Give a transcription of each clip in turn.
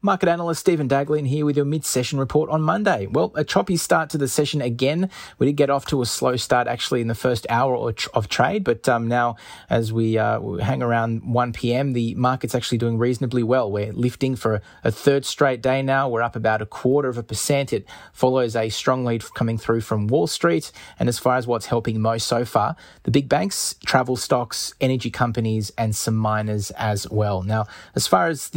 Market analyst Stephen Daglin here with your mid-session report on Monday. Well, a choppy start to the session again. We did get off to a slow start actually in the first hour of trade, but now as we hang around 1 p.m, the market's actually doing reasonably well. We're lifting for a third straight day now. We're up about 0.25%. It follows a strong lead coming through from Wall Street. And as far as what's helping most so far, the big banks, travel stocks, energy companies, and some miners as well. Now, as far as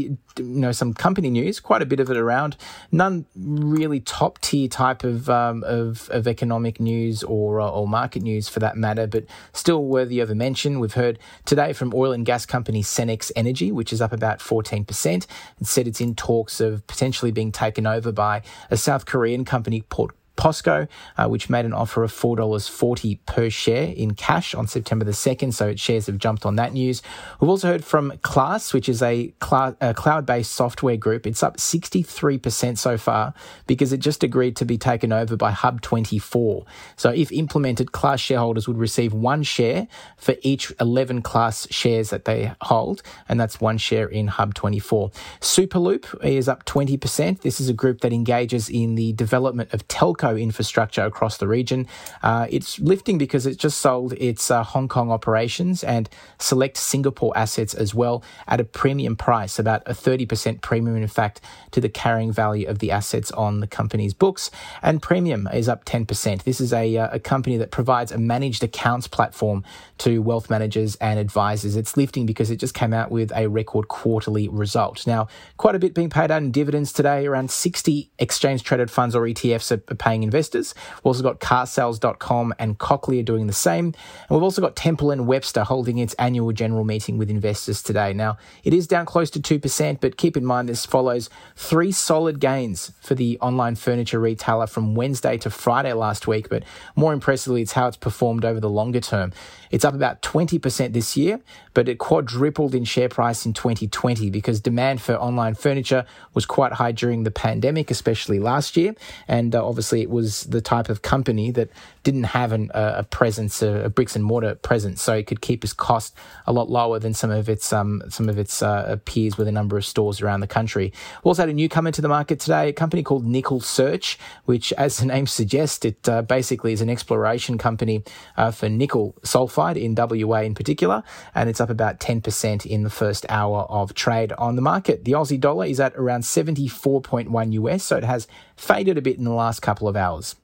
some company news, quite a bit of it around. None really top tier type of economic news or market news for that matter, but still worthy of a mention. We've heard today from oil and gas company Cenex Energy, which is up about 14%. It said it's in talks of potentially being taken over by a South Korean company, POSCO, which made an offer of $4.40 per share in cash on September the 2nd, so its shares have jumped on that news. We've also heard from Class, which is a cloud-based software group. It's up 63% so far because it just agreed to be taken over by Hub24. So if implemented, Class shareholders would receive 1 share for each 11 Class shares that they hold, and that's 1 share in Hub24. Superloop is up 20%. This is a group that engages in the development of telco infrastructure across the region. It's lifting because it just sold its Hong Kong operations and select Singapore assets as well at a premium price, about a 30% premium, in fact, to the carrying value of the assets on the company's books. And Premium is up 10%. This is a company that provides a managed accounts platform to wealth managers and advisors. It's lifting because it just came out with a record quarterly result. Now, quite a bit being paid out in dividends today. Around 60 exchange-traded funds or ETFs are paying investors. We've also got carsales.com and Cochlear doing the same. And we've also got Temple & Webster holding its annual general meeting with investors today. Now, it is down close to 2%, but keep in mind this follows 3 solid gains for the online furniture retailer from Wednesday to Friday last week. But more impressively, it's how it's performed over the longer term. It's up about 20% this year, but it quadrupled in share price in 2020 because demand for online furniture was quite high during the pandemic, especially last year. And obviously, it was the type of company that didn't have a presence, a bricks and mortar presence, so it could keep its cost a lot lower than some of its peers with a number of stores around the country. We also had a newcomer to the market today, a company called Nickel Search, which, as the name suggests, it basically is an exploration company for nickel sulfide in WA in particular, and it's up about 10% in the first hour of trade on the market. The Aussie dollar is at around 74.1 US, so it has faded a bit in the last couple of hours.